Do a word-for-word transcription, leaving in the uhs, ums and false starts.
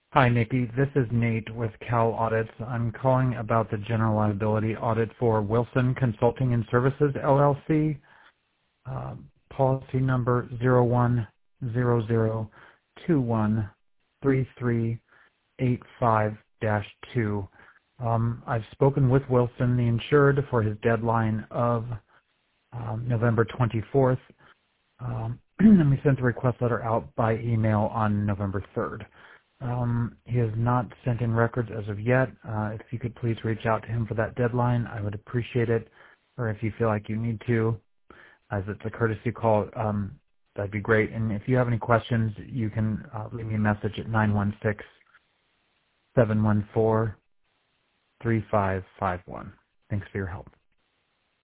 Hi, Nikki. This is Nate with Cal Audits. I'm calling about the general liability audit for Wilson Consulting and Services, L L C, uh, policy number zero one zero zero two one three three eight five dash two. Um, I've spoken with Wilson, the insured, for his deadline of um, November twenty-fourth, um, and we sent the request letter out by email on November third. Um, he has not sent in records as of yet. Uh, if you could please reach out to him for that deadline, I would appreciate it. Or if you feel like you need to, as it's a courtesy call, um, that'd be great. And if you have any questions, you can uh, leave me a message at nine one six, seven one four, three five five one. Thanks for your help.